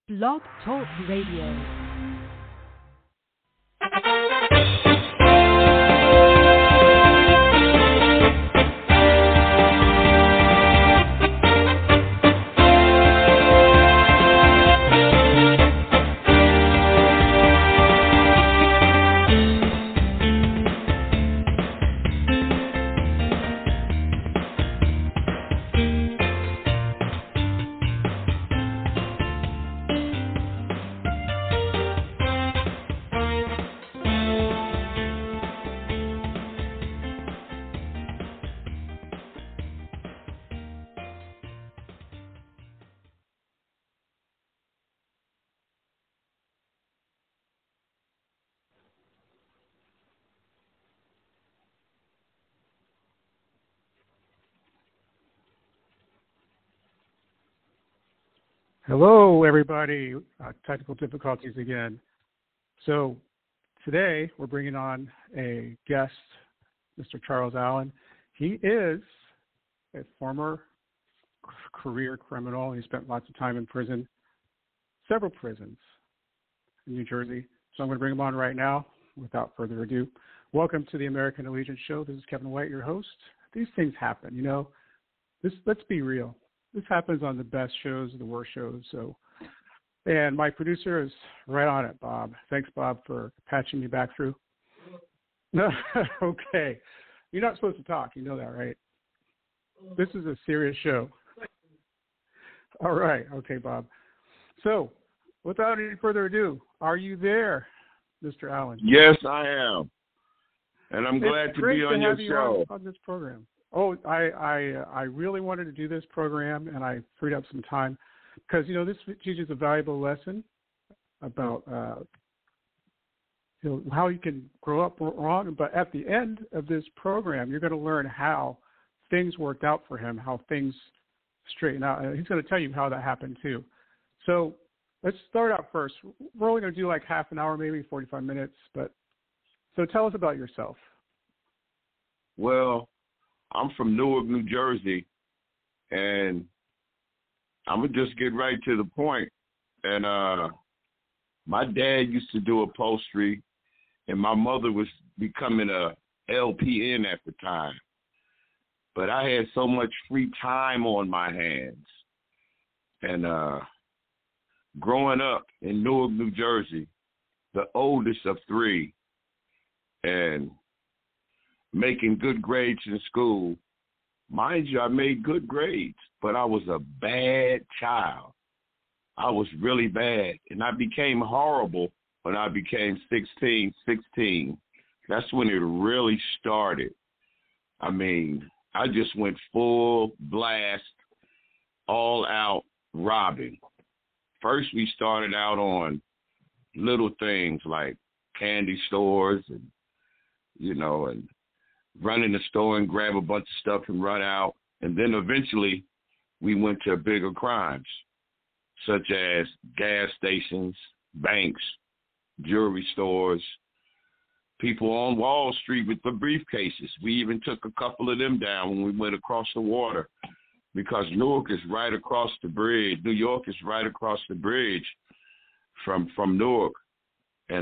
Blog Talk Radio. Hello, everybody. Technical difficulties again. So today we're bringing on a guest, Mr. Charles Allen. He is a former career criminal. He spent lots of time in prison, several prisons in New Jersey. So I'm going to bring him on right now without further ado. Welcome to the American Allegiance Show. This is Kevin White, your host. These things happen, you know. Let's be real. This happens on the best shows, the worst shows. And my producer is right on it, Bob. Thanks, Bob, for patching me back through. Okay. You're not supposed to talk. You know that, right? This is a serious show. All right. Okay, Bob. So, without any further ado, are you there, Mr. Allen? Yes, I am. And I'm glad to be on your show. On this program. Oh, I really wanted to do this program, and I freed up some time because, you know, this teaches a valuable lesson about how you can grow up wrong. But at the end of this program, you're going to learn how things worked out for him, how things straighten out. And he's going to tell you how that happened, too. So let's start out first. We're only going to do like half an hour, maybe 45 minutes. So tell us about yourself. Well, I'm from Newark, New Jersey, and I'm going to just get right to the point. And my dad used to do upholstery, and my mother was becoming a LPN at the time. But I had so much free time on my hands. And growing up in Newark, New Jersey, the oldest of three, and making good grades in school. Mind you, I made good grades, but I was a bad child. I was really bad, and I became horrible when I became 16. That's when it really started. I mean, I just went full blast, all out robbing. First, we started out on little things like candy stores and, you know, and run in the store and grab a bunch of stuff and run out. And then eventually we went to bigger crimes, such as gas stations, banks, jewelry stores, people on Wall Street with the briefcases. We even took a couple of them down when we went across the water because Newark is right across the bridge. New York is right across the bridge from Newark. And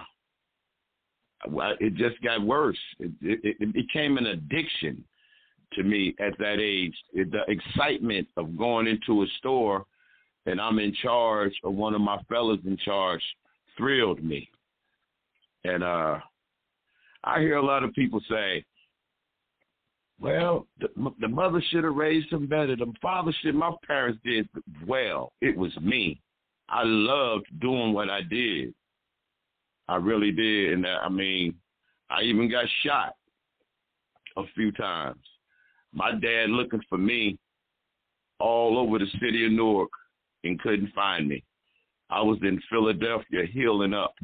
it just got worse. It became an addiction to me at that age. The excitement of going into a store and I'm in charge, or one of my fellas in charge, thrilled me. And I hear a lot of people say, well, the mother should have raised him better. The father should. My parents did well. It was me. I loved doing what I did. I really did. And I mean, I even got shot a few times. My dad looking for me all over the city of Newark and couldn't find me. I was in Philadelphia healing up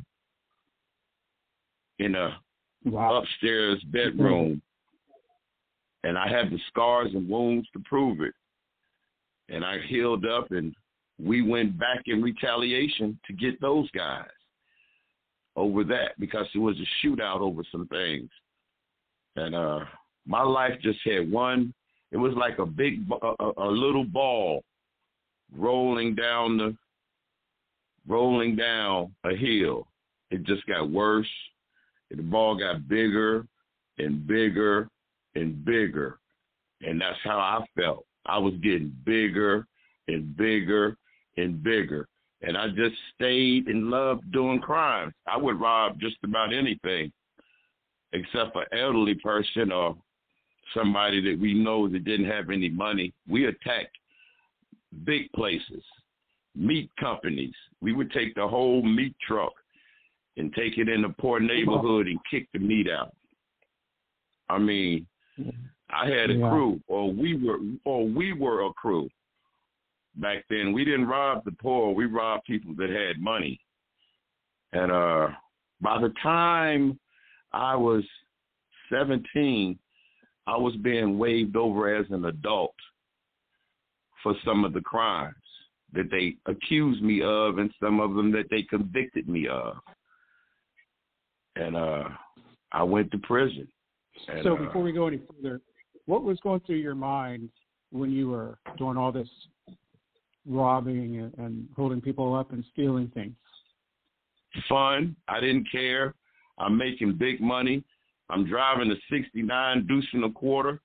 in a upstairs bedroom. And I had the scars and wounds to prove it. And I healed up, and we went back in retaliation to get those guys over that because it was a shootout over some things. And my life just had one. It was like a little ball rolling down rolling down a hill. It just got worse. The ball got bigger and bigger and bigger. And that's how I felt. I was getting bigger and bigger and bigger. And I just stayed and loved doing crimes. I would rob just about anything except for an elderly person or somebody that we know that didn't have any money. We attacked big places, meat companies. We would take the whole meat truck and take it in a poor neighborhood and kick the meat out. I mean, I had a crew, or we were a crew. Back then, we didn't rob the poor. We robbed people that had money. And by the time I was 17, I was being waved over as an adult for some of the crimes that they accused me of and some of them that they convicted me of. And I went to prison. And, so before we go any further, what was going through your mind when you were doing all this robbing and holding people up and stealing things? Fun. I didn't care. I'm making big money. I'm driving a 69 Deuce and a quarter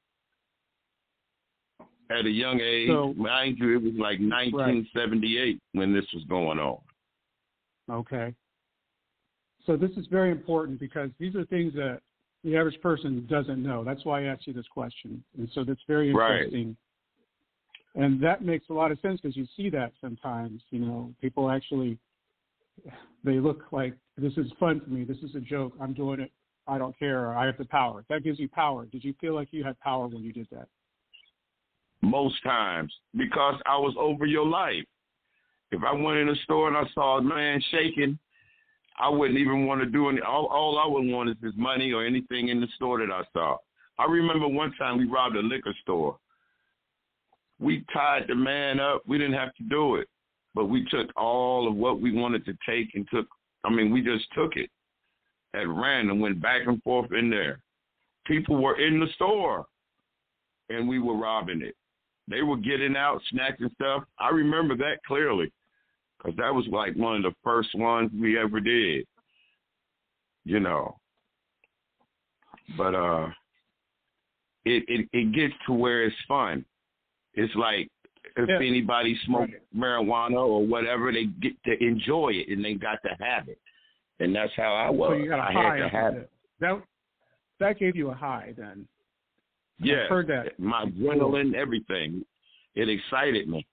at a young age. So, mind you, it was like 1978 when this was going on. Okay. So this is very important because these are things that the average person doesn't know. That's why I asked you this question. And so that's very interesting. Right. And that makes a lot of sense because you see that sometimes, you know, people actually, they look like, this is fun for me. This is a joke. I'm doing it. I don't care. I have the power. That gives you power. Did you feel like you had power when you did that? Most times, because I was over your life. If I went in a store and I saw a man shaking, I wouldn't even want to do any. All I would want is his money or anything in the store that I saw. I remember one time we robbed a liquor store. We tied the man up. We didn't have to do it, but we took all of what we wanted to take and we just took it at random, went back and forth in there. People were in the store, and we were robbing it. They were getting out, snatching stuff. I remember that clearly. Because that was like one of the first ones we ever did, you know. But it gets to where it's fun. It's like if anybody smoked marijuana or whatever, they get to enjoy it and they got to have it. And that's how I was. So you got a high. Had to have it. That gave you a high then. Yeah. I've heard that. My adrenaline, everything. It excited me.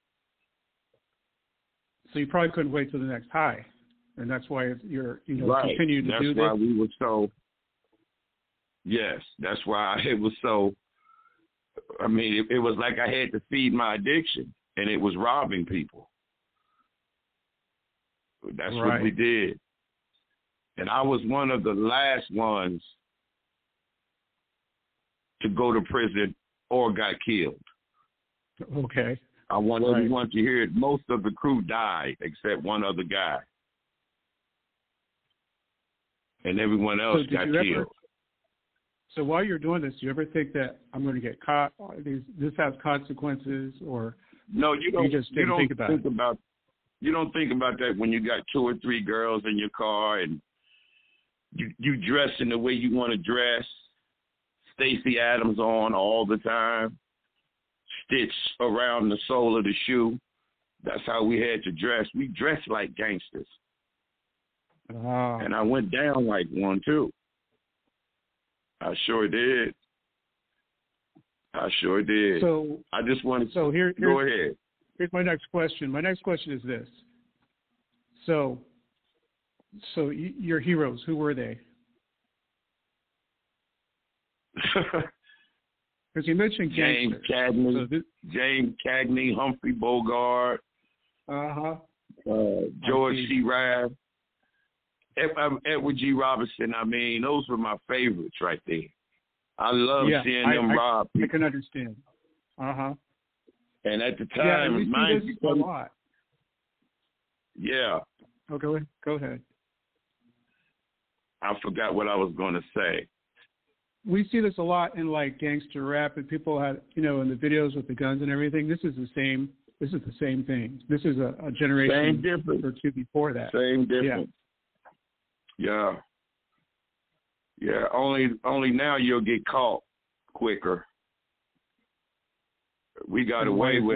So you probably couldn't wait till the next high, and that's why you're continuing to do this. That's why we were so. Yes, that's why it was so. I mean, it was like I had to feed my addiction, and it was robbing people. That's what we did, and I was one of the last ones to go to prison or got killed. Okay. I want everyone to hear it. Most of the crew died except one other guy. And everyone else got killed. So while you're doing this, do you ever think that I'm going to get caught? This has consequences, or no? You don't think about it. You don't think about that when you got 2 or 3 girls in your car and you dress in the way you want to dress. Stacey Adams on all the time. Stitch around the sole of the shoe. That's how we had to dress. We dressed like gangsters. And I went down like one, too. I sure did. So I just wanted to go ahead. Here's my next question. My next question is this. So your heroes, who were they? Because you mentioned James gangsters. James Cagney, Humphrey Bogart, George C. Rabb, Edward G. Robinson. I mean, those were my favorites right there. I love seeing them rob people. I can understand. And at the time, we see this a lot. Yeah. Oh, go ahead. I forgot what I was going to say. We see this a lot in like gangster rap, and people have, in the videos with the guns and everything. This is the same This is the same thing. This is a generation or two before that. Same difference. Yeah. Yeah. Only now you'll get caught quicker. We got away with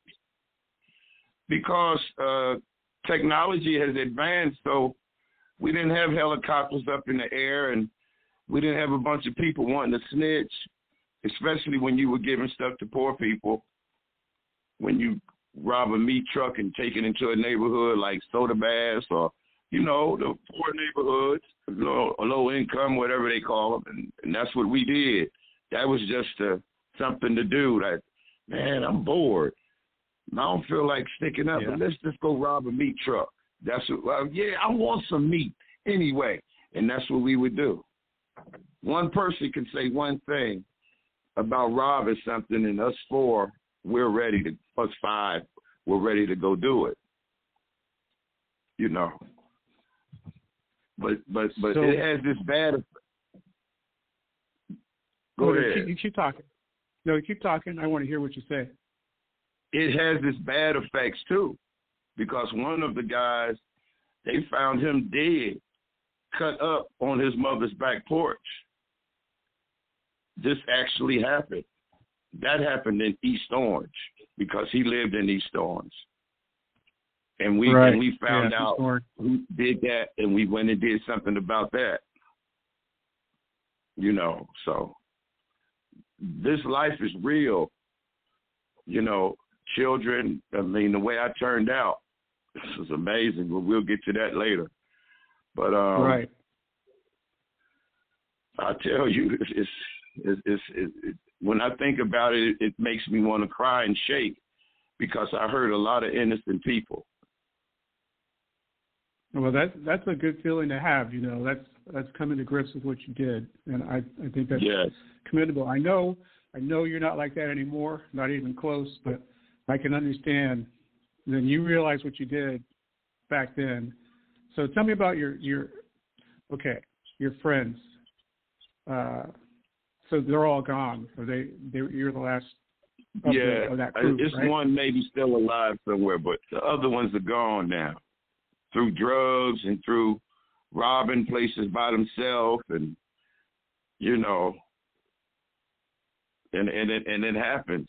because technology has advanced, so we didn't have helicopters up in the air, and we didn't have a bunch of people wanting to snitch, especially when you were giving stuff to poor people. When you rob a meat truck and take it into a neighborhood like Soda Bass or, the poor neighborhoods, low income, whatever they call them, and that's what we did. That was just something to do. Like, man, I'm bored. I don't feel like sticking up, but let's just go rob a meat truck. That's what, I want some meat anyway, and that's what we would do. One person can say one thing about robbing something, and us four, us five, we're ready to go do it. But so, it has this bad. Go ahead. You keep talking. No, you keep talking. I want to hear what you say. It has this bad effects too, because one of the guys, they found him dead, cut up on his mother's back porch. This actually happened. That happened in East Orange because he lived in East Orange. And we found out who did that, and we went and did something about that. So this life is real. Children, the way I turned out, this was amazing, but we'll get to that later. But I tell you, it's when I think about it, it makes me want to cry and shake because I hurt a lot of innocent people. Well, that's a good feeling to have. That's coming to grips with what you did, and I think that's commendable. I know you're not like that anymore, not even close, but I can understand. Then you realize what you did back then. So tell me about your friends. So they're all gone. Or you're the last of that group, it's right? one maybe still alive somewhere, but the other ones are gone now through drugs and through robbing places by themselves, and and it happens.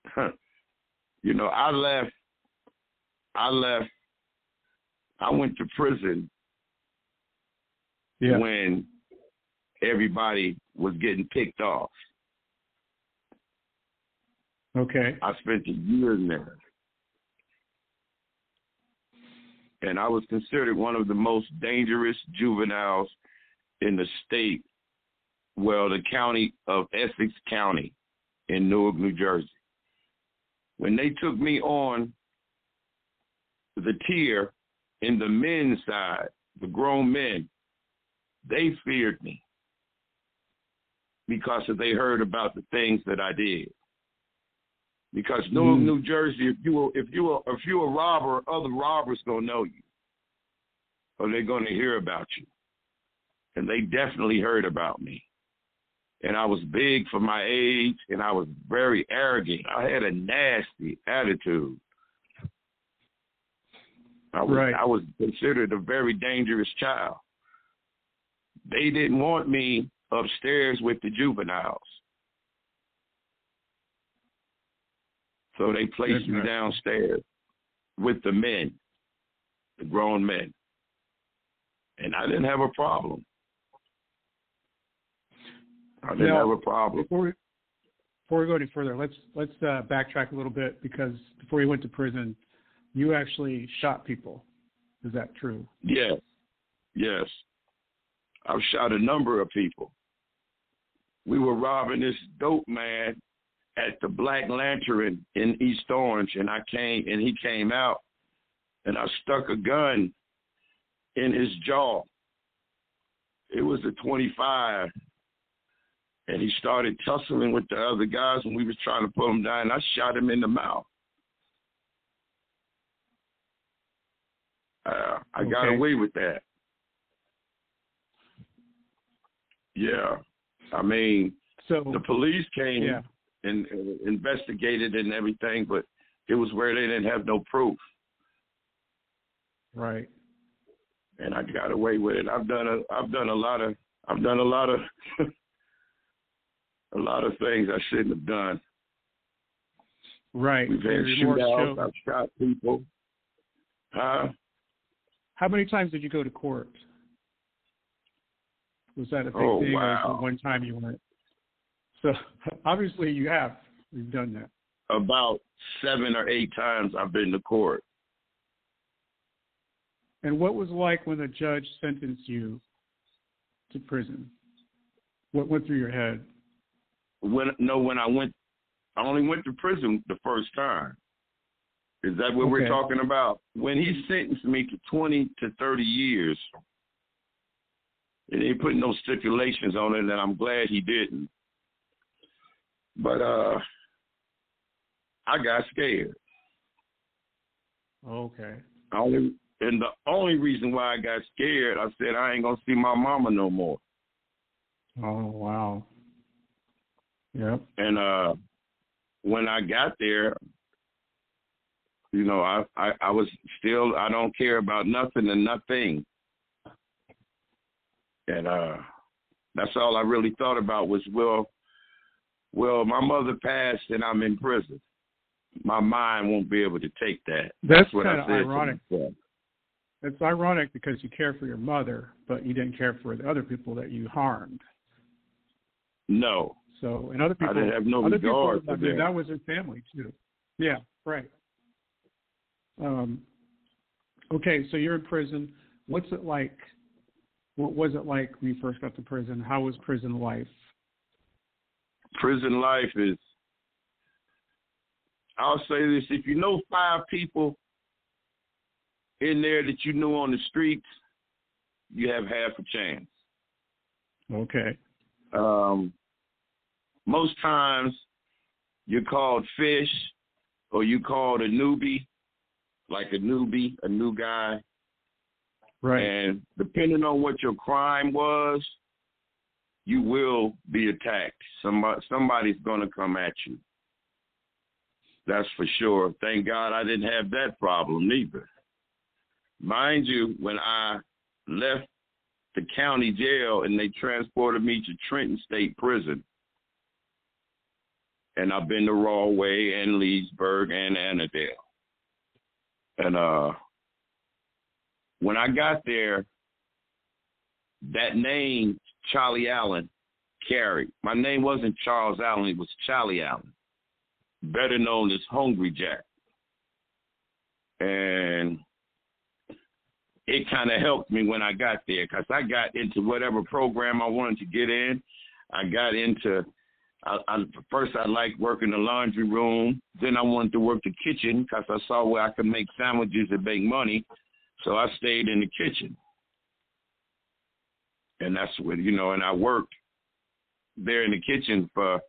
I went to prison when everybody was getting picked off. Okay. I spent a year in there. And I was considered one of the most dangerous juveniles in the state, the county of Essex County in Newark, New Jersey. When they took me on the tier in the men's side, the grown men, they feared me because they heard about the things that I did. Because Newark, New Jersey, if you're a robber, other robbers gonna know you, or they're gonna hear about you, and they definitely heard about me. And I was big for my age, and I was very arrogant. I had a nasty attitude. I was considered a very dangerous child. They didn't want me upstairs with the juveniles. So they placed me downstairs with the men, the grown men. And I didn't have a problem. I didn't have a problem. Before we go any further, let's backtrack a little bit, because before you went to prison, you actually shot people. Is that true? Yes. I've shot a number of people. We were robbing this dope man at the Black Lantern in East Orange, and he came out, and I stuck a gun in his jaw. It was a .25, and he started tussling with the other guys, and we was trying to pull him down, and I shot him in the mouth. I got away with that. Yeah. So the police came and investigated and everything, but it was where they didn't have no proof. Right. And I got away with it. I've done a lot of a lot of things I shouldn't have done. Right. We've had shootouts. I've shot people. Huh? How many times did you go to court? Was that a big thing, wow. or was it one time you went? So obviously you've done that. About 7 or 8 times I've been to court. And what was it like when the judge sentenced you to prison? What went through your head? When I only went to prison the first time. Is that what we're talking about? When he sentenced me to 20 to 30 years, and he put no stipulations on it, and I'm glad he didn't. But I got scared. Okay. And the only reason why I got scared, I said I ain't gonna see my mama no more. Oh wow. Yep. And when I got there, you know, I was still, I don't care about nothing and nothing. And that's all I really thought about was, well, my mother passed and I'm in prison. My mind won't be able to take that. That's what I said. Ironic. It's ironic because you care for your mother, but you didn't care for the other people that you harmed. No. So, and other people, I didn't have no regard for them. That was their family too. Yeah, right. Okay, so you're in prison. What's it like? What was it like when you first got to prison? How was prison life? Prison life is, I'll say this, if you know 5 people in there that you knew on the streets, you have half a chance. Okay. Most times you're called fish or you called a newbie, like a newbie, a new guy. Right. And depending on what your crime was, you will be attacked. Somebody's going to come at you. That's for sure. Thank God I didn't have that problem neither. Mind you, when I left the county jail and they transported me to Trenton State Prison, and I've been to Rahway and Leesburg and Annandale. And when I got there, that name, Charlie Allen, carried. My name wasn't Charles Allen, it was Charlie Allen, better known as Hungry Jack. And it kind of helped me when I got there because I got into whatever program I wanted to get in. I got into, first I liked working the laundry room. Then I wanted to work the kitchen because I saw where I could make sandwiches and make money. So I stayed in the kitchen. And that's what, and I worked there in the kitchen for,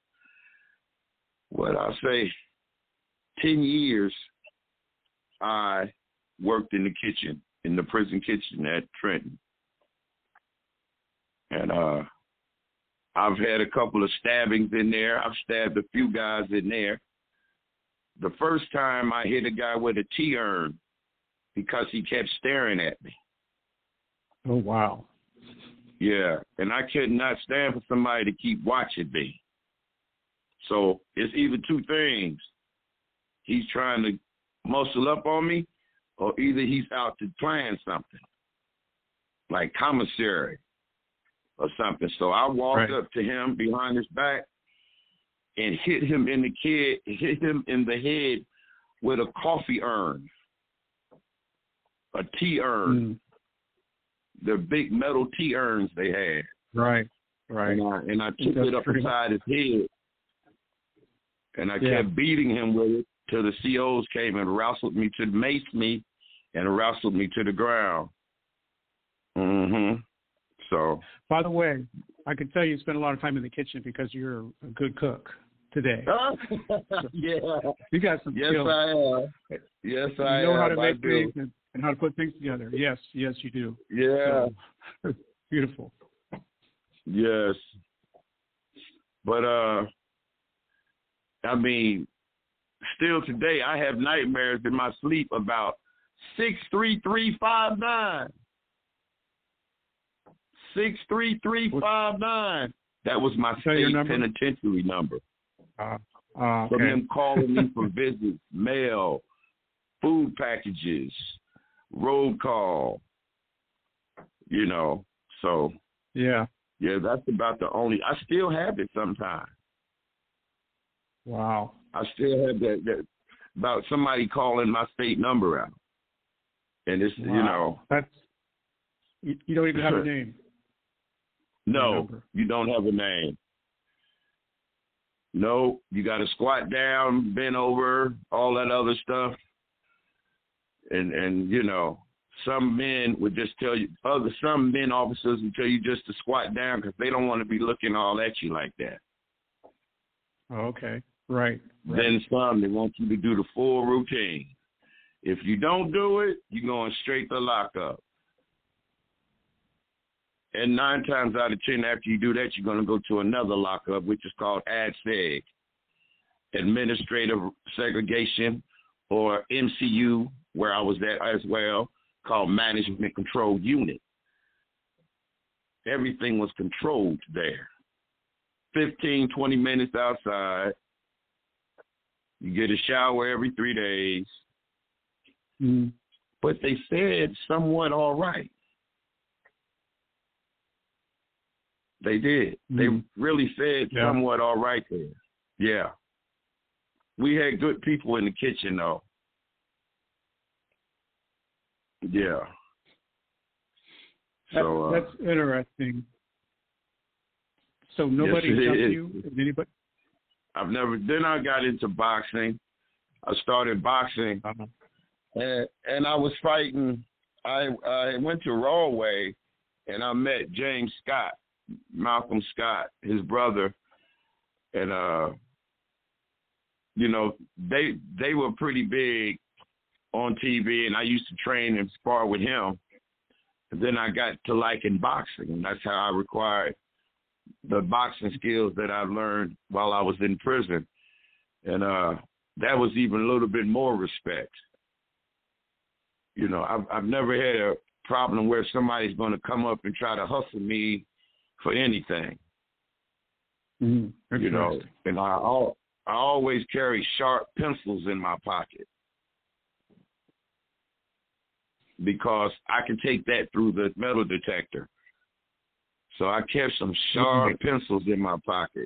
10 years. I worked in the kitchen, in the prison kitchen at Trenton. And I've had a couple of stabbings in there. I've stabbed a few guys in there. The first time I hit a guy with a tea urn because he kept staring at me. Oh, wow. Yeah, and I could not stand for somebody to keep watching me. So it's either two things. He's trying to muscle up on me, or either he's out to plan something, like commissary or something. So I walked up to him behind his back and hit him in the head with a coffee urn, a tea urn. The big metal tea urns they had. Right. And I took it up inside his head. And I kept beating him with it till the COs came and maced me and wrestled me to the ground. So. By the way, I can tell you spend a lot of time in the kitchen because you're a good cook today. Yeah. You got some skills. I am. Yes, I am. You know how to make things and how to put things together. Yes, you do. Yeah. So, beautiful. Yes. But, still today, I have nightmares in my sleep about 63359. 63359. That was my state penitentiary number. Okay. From them calling me for visits, mail, food packages, road call, you know. So, yeah, that's about the only. I still have it sometimes. Wow. I still have that about somebody calling my state number out. And it's, wow. you know. That's, you don't even have a name. No, you don't have a name. No, you got to squat down, bend over, all that other stuff. And you know, some men would just tell you, some men officers would tell you just to squat down because they don't want to be looking all at you like that. Okay, right. Then some, they want you to do the full routine. If you don't do it, you're going straight to lockup. And 9 times out of 10, after you do that, you're going to go to another lockup, which is called ADSEG, Administrative Segregation, or MCU, where I was at as well, called Management Control Unit. Everything was controlled there. 15, 20 minutes outside. You get a shower every 3 days. Mm. But they said somewhat all right. They did. They really said somewhat all right there. Yeah. We had good people in the kitchen, though. Yeah. So that's interesting. So nobody jumped you? Anybody? Then I got into boxing. I started boxing. Uh-huh. And I was fighting. I went to Rawway, and I met James Scott. Malcolm Scott, his brother, and you know, they were pretty big on TV, and I used to train and spar with him. And then I got to liking boxing, and that's how I acquired the boxing skills that I learned while I was in prison, and that was even a little bit more respect. You know, I've never had a problem where somebody's going to come up and try to hustle me for anything. You know, and I always carry sharp pencils in my pocket because I can take that through the metal detector. So I kept some sharp pencils in my pocket.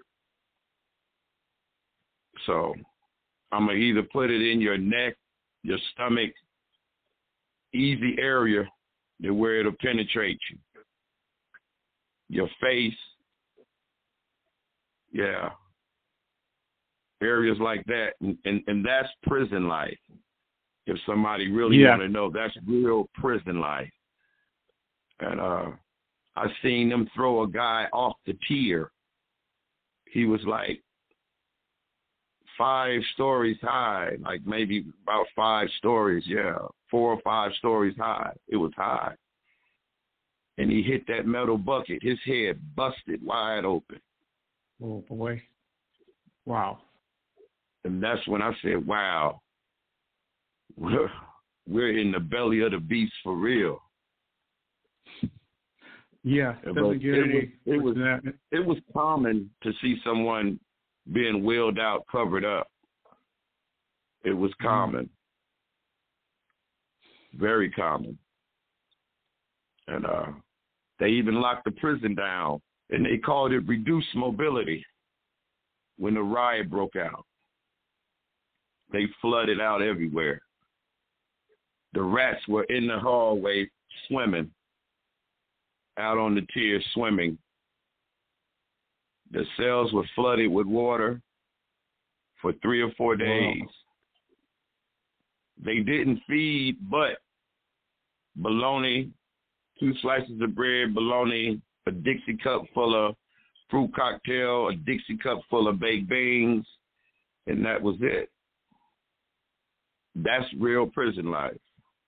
So I'm going to either put it in your neck, your stomach, easy area to where it'll penetrate you. Your face, areas like that, and that's prison life. If somebody really want to know, that's real prison life. And I seen them throw a guy off the tier. He was like 5 stories high, like maybe about 5 stories, 4 or 5 stories high. It was high. And he hit that metal bucket. His head busted wide open. Oh, boy. Wow. And that's when I said, wow, we're in the belly of the beast for real. Yeah. It was common to see someone being wheeled out, covered up. It was common. Very common. And they even locked the prison down, and they called it reduced mobility when the riot broke out. They flooded out everywhere. The rats were in the hallway swimming, out on the tier swimming. The cells were flooded with water for 3 or 4 days. Wow. They didn't feed but bologna, 2 slices of bread, bologna, a Dixie cup full of fruit cocktail, a Dixie cup full of baked beans, and that was it. That's real prison life.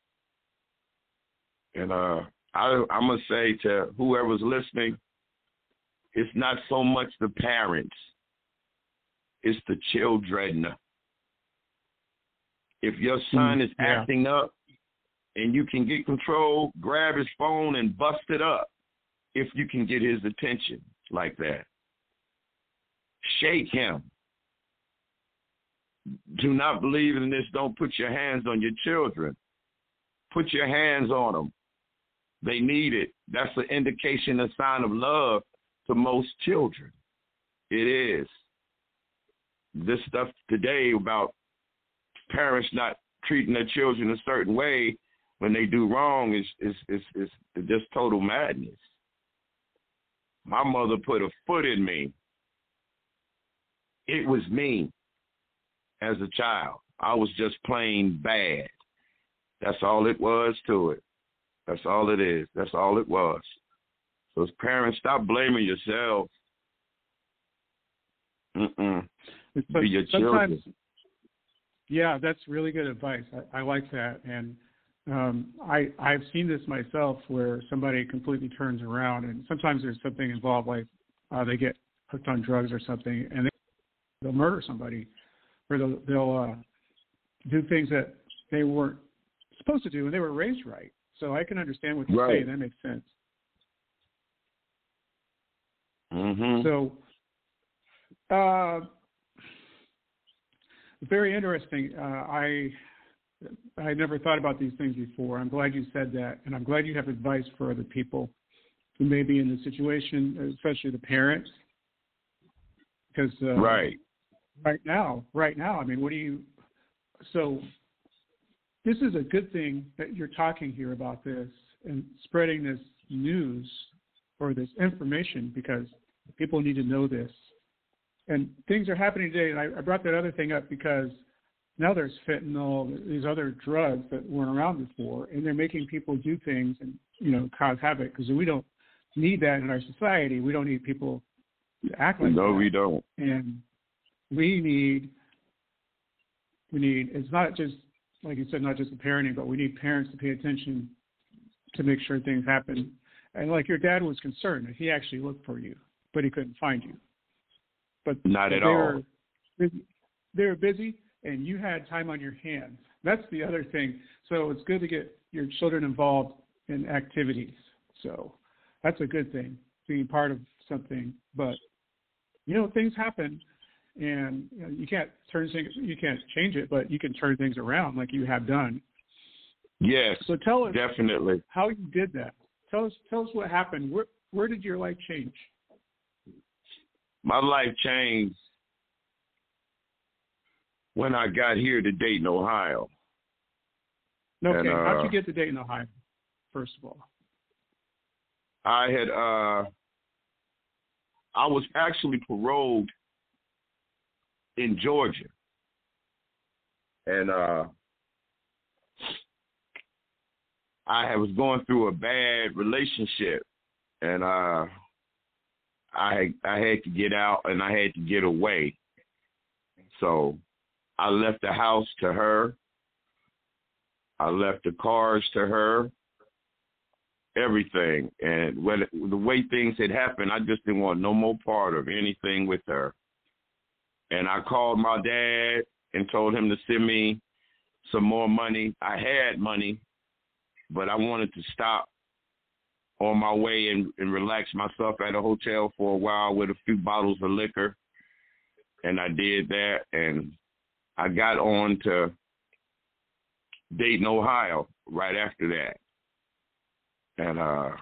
And I'm going to say to whoever's listening, it's not so much the parents, it's the children. If your son is acting up and you can get control, grab his phone and bust it up if you can get his attention like that. Shake him. Do not believe in this. Don't put your hands on your children. Put your hands on them. They need it. That's an indication, a sign of love to most children. It is. This stuff today about parents not treating their children a certain way when they do wrong is just total madness. My mother put a foot in me. It was me as a child. I was just plain bad. That's all it was to it. That's all it is. That's all it was. So as parents, stop blaming yourselves. But be your sometimes, children. Yeah, that's really good advice. I like that. And I've seen this myself where somebody completely turns around, and sometimes there's something involved, like they get hooked on drugs or something, and they'll murder somebody, or they'll do things that they weren't supposed to do, and they were raised right. So I can understand what you're saying. That makes sense. Mm-hmm. So, very interesting. I never thought about these things before. I'm glad you said that, and I'm glad you have advice for other people who may be in the situation, especially the parents. Because right now, I mean, what do you? So this is a good thing that you're talking here about this and spreading this news or this information, because people need to know this. And things are happening today, and I brought that other thing up because now there's fentanyl, these other drugs that weren't around before, and they're making people do things and, cause havoc, because we don't need that in our society. We don't need people to act like that. No, we don't. And we need, it's not just, like you said, not just the parenting, but we need parents to pay attention to make sure things happen. And like your dad was concerned, he actually looked for you, but he couldn't find you. But not at all. They were busy, and you had time on your hands. That's the other thing. So it's good to get your children involved in activities. So that's a good thing, being part of something. But things happen, and you can't change it, but you can turn things around like you have done. Yes. So tell us definitely how you did that. Tell us what happened. Where did your life change? My life changed when I got here to Dayton, Ohio. Okay, and, how'd you get to Dayton, Ohio, first of all? I was actually paroled in Georgia. And I was going through a bad relationship, and I had to get out, and I had to get away. So I left the house to her. I left the cars to her, everything. And the way things had happened, I just didn't want no more part of anything with her. And I called my dad and told him to send me some more money. I had money, but I wanted to stop on my way and relax myself at a hotel for a while with a few bottles of liquor. And I did that, and I got on to Dayton, Ohio right after that. And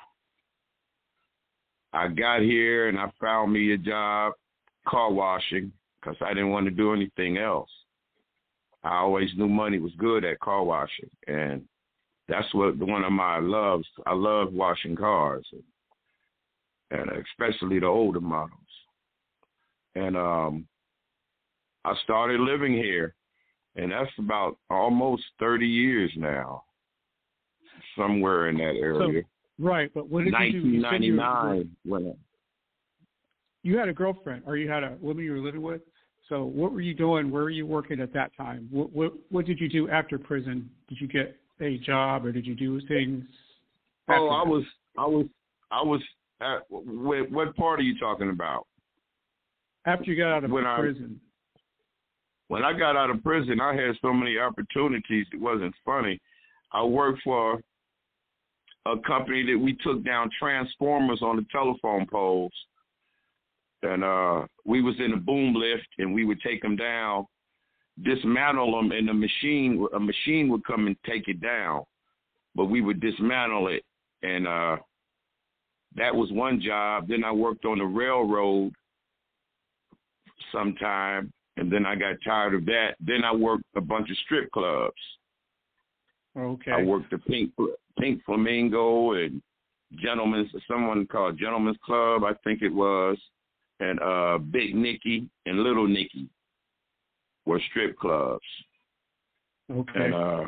I got here, and I found me a job car washing, because I didn't want to do anything else. I always knew money was good at car washing, and that's one of my loves. I love washing cars, and especially the older models. And I started living here, and that's about almost 30 years now, somewhere in that area. So, right, but what did you do? 1999. You had a girlfriend, or you had a woman you were living with. So what were you doing? Where were you working at that time? What did you do after prison? Did you get a job, or did you do things? Oh, I was at, what part are you talking about? After you got out of prison. When I got out of prison, I had so many opportunities. It wasn't funny. I worked for a company that we took down transformers on the telephone poles. And we was in a boom lift, and we would take them down, dismantle them, and a machine would come and take it down. But we would dismantle it. And that was one job. Then I worked on the railroad sometime, and then I got tired of that. Then I worked a bunch of strip clubs. Okay. I worked the Pink Flamingo and someone called Gentleman's Club, I think it was, and Big Nicky and Little Nicky were strip clubs. Okay. And,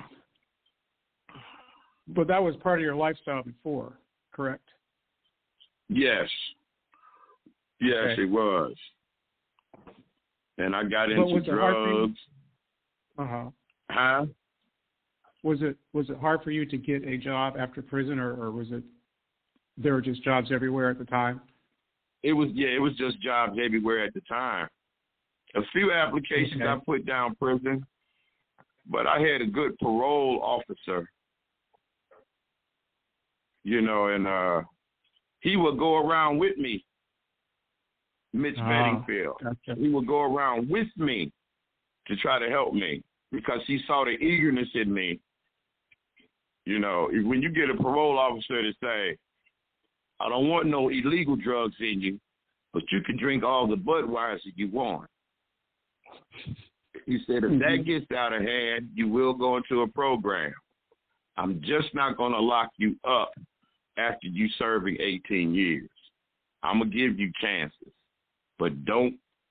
but that was part of your lifestyle before, correct? Yes. Yes, Okay. it was. And I got into drugs. Huh? Was it hard for you to get a job after prison, or was it there were just jobs everywhere at the time? It was just jobs everywhere at the time. A few applications I put down prison, but I had a good parole officer. You know, and he would go around with me, Mitch Bedingfield. Gotcha. He would go around with me to try to help me because he saw the eagerness in me. You know, when you get a parole officer to say, I don't want no illegal drugs in you, but you can drink all the Budweiser you want. He said, if that gets out of hand, you will go into a program. I'm just not going to lock you up after you serving 18 years. I'm going to give you chances, but don't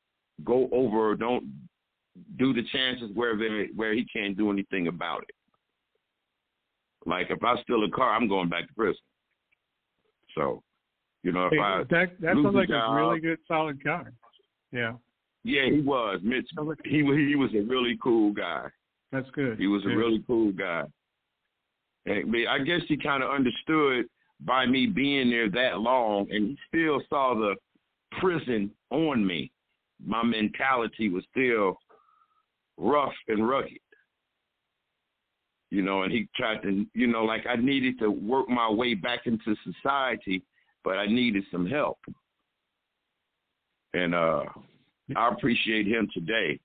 do the chances where he can't do anything about it. Like if I steal a car, I'm going back to prison. So, you know, if that sounds like a really good, solid guy. Yeah. Yeah, he was. Mitch, he was a really cool guy. That's good. He was a really cool guy. And I guess he kind of understood by me being there that long, and he still saw the prison on me. My mentality was still rough and rugged. You know, and he tried to, you know, like I needed to work my way back into society, but I needed some help. And I appreciate him today.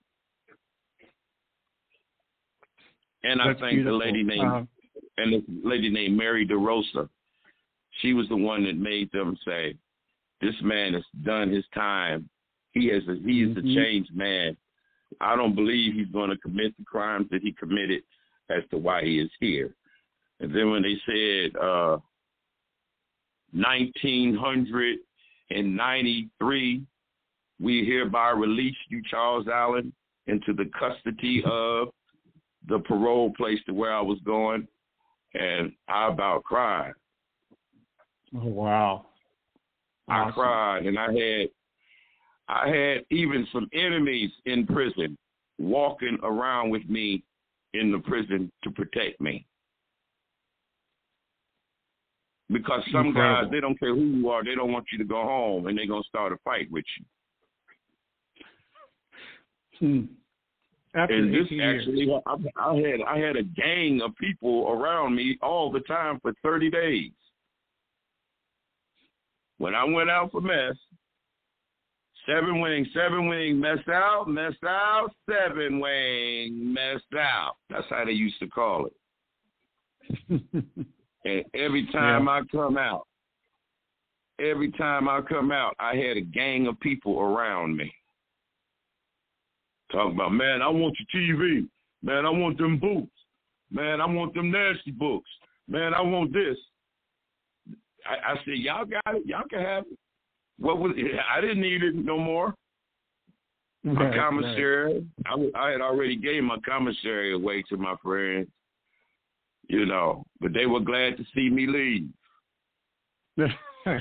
And That's I thank the lady named Mary DeRosa. She was the one that made them say, this man has done his time. He is a changed man. I don't believe he's going to commit the crimes that he committed as to why he is here. And then when they said 1993, we hereby release you, Charles Allen, into the custody of the parole place to where I was going, and I about cried. Oh, wow. Awesome. I cried, and I had even some enemies in prison walking around with me in the prison to protect me. Because some guys, they don't care who you are, they don't want you to go home, and they're going to start a fight with you. After and this 18 actually, years. I had a gang of people around me all the time for 30 days. When I went out for mess, 7 wing, messed out, 7 wing, messed out. That's how they used to call it. And every time I come out, I had a gang of people around me. Talking about, man, I want your TV. Man, I want them boots. Man, I want them nasty books. Man, I want this. I said, y'all got it. Y'all can have it. What was it? I didn't need it no more. My commissary, I had already gave my commissary away to my friends, you know, but they were glad to see me leave.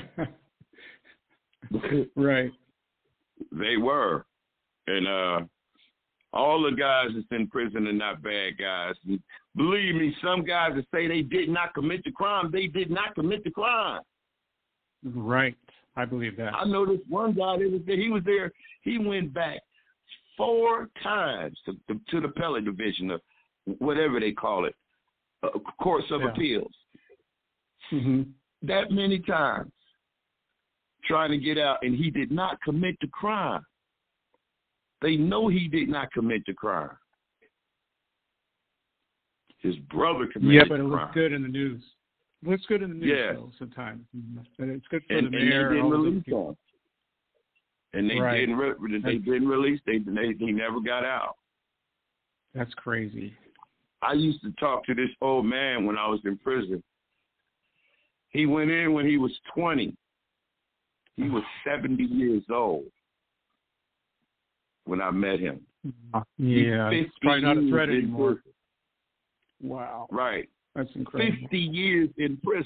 Right. They were. And all the guys that's in prison are not bad guys. And believe me, some guys that say they did not commit the crime, they did not commit the crime. Right. I believe that. I know this one guy, he was there. He went back 4 times to the appellate division, of whatever they call it, courts of appeals. Mm-hmm. That many times trying to get out, and he did not commit the crime. They know he did not commit the crime. His brother committed the crime. Yeah, but it looks good in the news. It looks good in the news, though, sometimes. And it's good for the mayor. And they didn't release him. And they right. didn't release. They never got out. That's crazy. I used to talk to this old man when I was in prison. He went in when he was 20. He was 70 years old when I met him. Yeah, it's probably not a threat anymore. Prison. Wow. Right. That's incredible. 50 years in prison.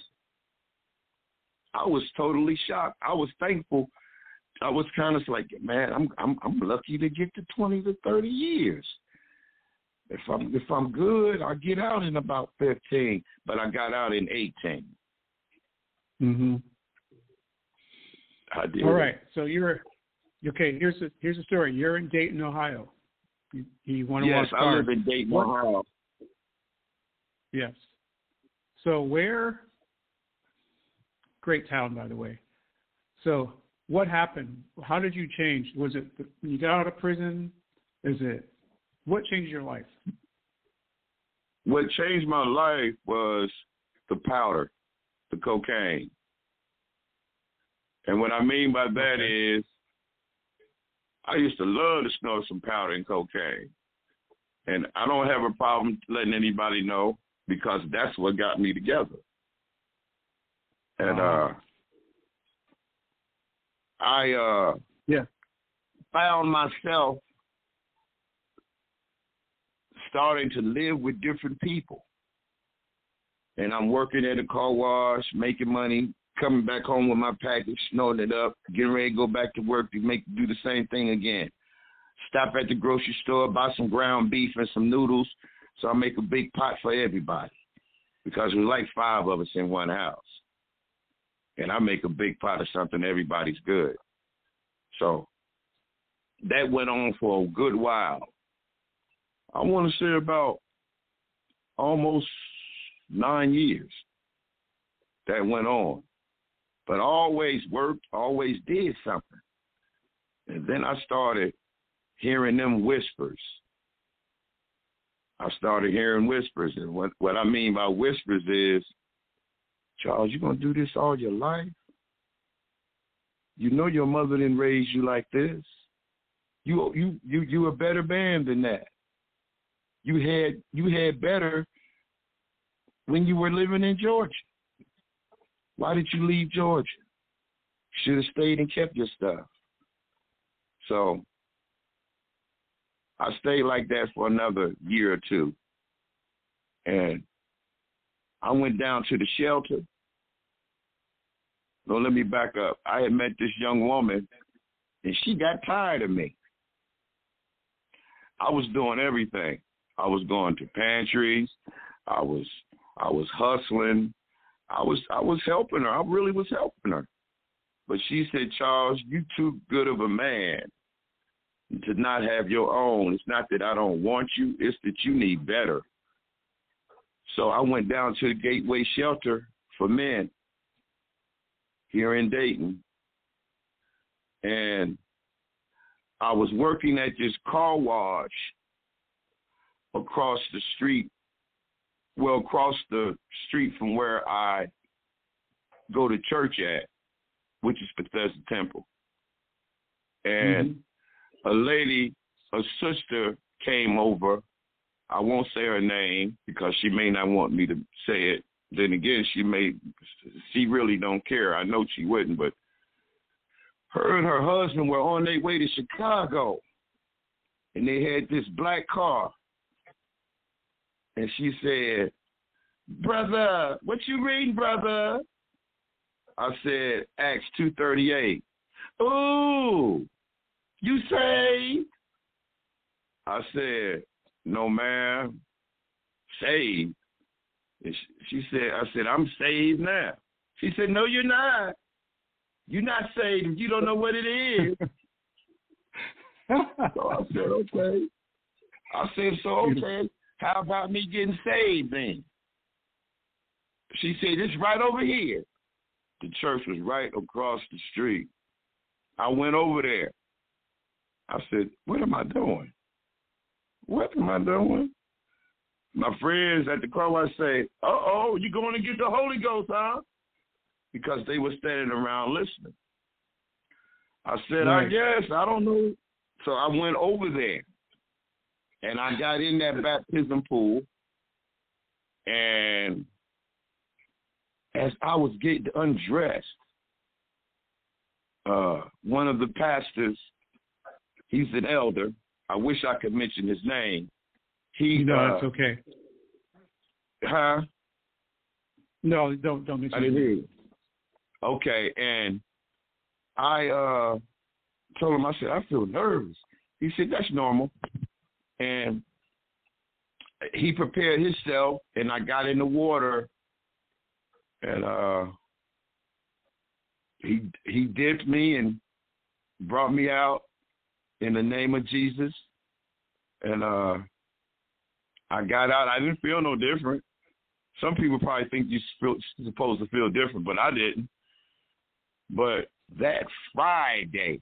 I was totally shocked. I was thankful. I was kind of like, man, I'm lucky to get to 20 to 30 years. If I'm good, I'll get out in about 15. But I got out in 18. Mm-hmm. I did. All right. So you're okay. Here's the story. You're in Dayton, Ohio. You want to Yes, walk cars. I live in Dayton, Ohio. Yes. So where? Great town, by the way. So what happened? How did you change? Was it when you got out of prison? What changed your life? What changed my life was the powder, the cocaine. And what I mean by that is I used to love to snort some powder and cocaine. And I don't have a problem letting anybody know because that's what got me together. And I found myself starting to live with different people. And I'm working at a car wash, making money, coming back home with my package, snorting it up, getting ready to go back to work to do the same thing again. Stop at the grocery store, buy some ground beef and some noodles, so I make a big pot for everybody because we're like 5 of us in one house. And I make a big pot of something, everybody's good. So that went on for a good while. I want to say about almost 9 years that went on. But I always worked, always did something. And then I started hearing them whispers. I started hearing whispers. And what I mean by whispers is, Charles, you going to do this all your life? You know your mother didn't raise you like this. You a better man than that. You had better when you were living in Georgia. Why did you leave Georgia? Should have stayed and kept your stuff. So I stayed like that for another year or two. And I went down to the shelter. No, let me back up. I had met this young woman, and she got tired of me. I was doing everything. I was going to pantries. I was hustling. I was helping her. I really was helping her. But she said, Charles, you too good of a man to not have your own. It's not that I don't want you. It's that you need better. So I went down to the Gateway Shelter for Men here in Dayton. And I was working at this car wash across the street from where I go to church at, which is Bethesda Temple. And a lady, a sister came over. I won't say her name because she may not want me to say it. Then again, she really don't care. I know she wouldn't, but her and her husband were on their way to Chicago, and they had this black car. And she said, brother, what you reading, brother? I said, Acts 2:38. Ooh, you saved? I said, no, ma'am, saved. And I said, I'm saved now. She said, no, you're not. You're not saved if you don't know what it is. So I said, okay. I said, so okay, how about me getting saved then? She said, it's right over here. The church was right across the street. I went over there. I said, what am I doing? What am I doing? My friends at the car wash say, uh-oh, you going to get the Holy Ghost, huh? Because they were standing around listening. I said, right. I guess, I don't know. So I went over there, and I got in that baptism pool, and as I was getting undressed, one of the pastors, he's an elder. I wish I could mention his name. No, it's okay. Huh? No, don't mention. I didn't hear you. Okay, and I told him, I said, I feel nervous. He said, that's normal. And he prepared himself, and I got in the water, and he dipped me and brought me out in the name of Jesus. And I got out. I didn't feel no different. Some people probably think you're supposed to feel different, but I didn't. But that Friday,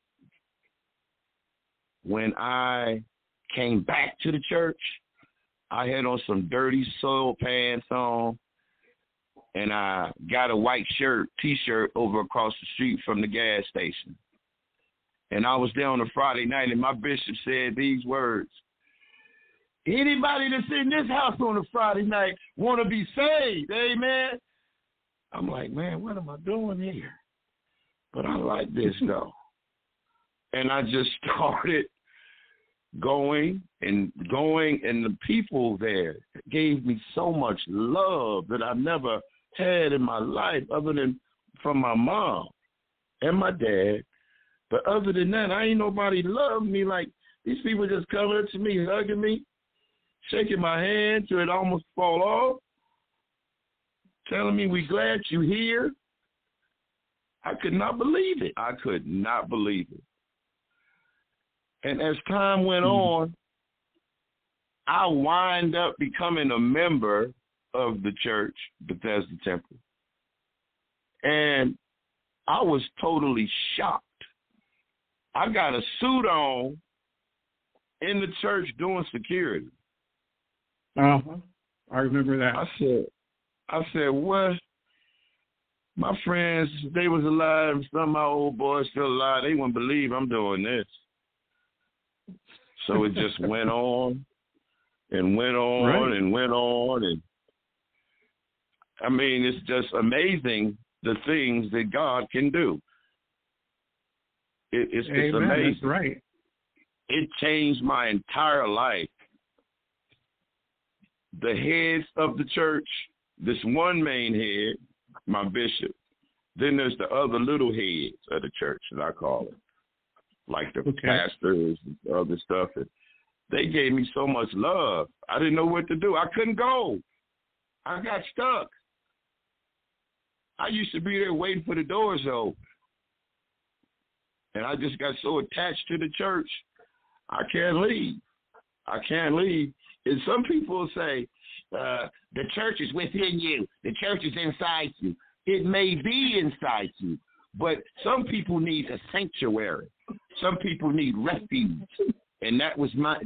when I came back to the church, I had on some dirty soil pants on, and I got a white T-shirt over across the street from the gas station. And I was there on a Friday night, and my bishop said these words: anybody that's in this house on a Friday night want to be saved, amen? I'm like, man, what am I doing here? But I like this, though. And I just started going, and the people there gave me so much love that I never had in my life other than from my mom and my dad. But other than that, I ain't nobody loved me like these people just coming up to me, hugging me, shaking my hand till it almost fall off, telling me we glad you here. I could not believe it. I could not believe it. And as time went on, I wind up becoming a member of the church, Bethesda Temple. And I was totally shocked. I got a suit on in the church doing security. Uh-huh. I remember that. I said, what? My friends, if they was alive, some of my old boys still alive, they wouldn't believe I'm doing this. So it just went on and went on right. and went on. And I mean, it's just amazing the things that God can do. It's amazing. That's right. It changed my entire life. The heads of the church, this one main head, my bishop. Then there's the other little heads of the church, that I call it, like the pastors and other stuff. And they gave me so much love. I didn't know what to do. I couldn't go. I got stuck. I used to be there waiting for the doors to open. And I just got so attached to the church, I can't leave. I can't leave. And some people say, the church is within you. The church is inside you. It may be inside you, but some people need a sanctuary. Some people need refuge. And that was mine.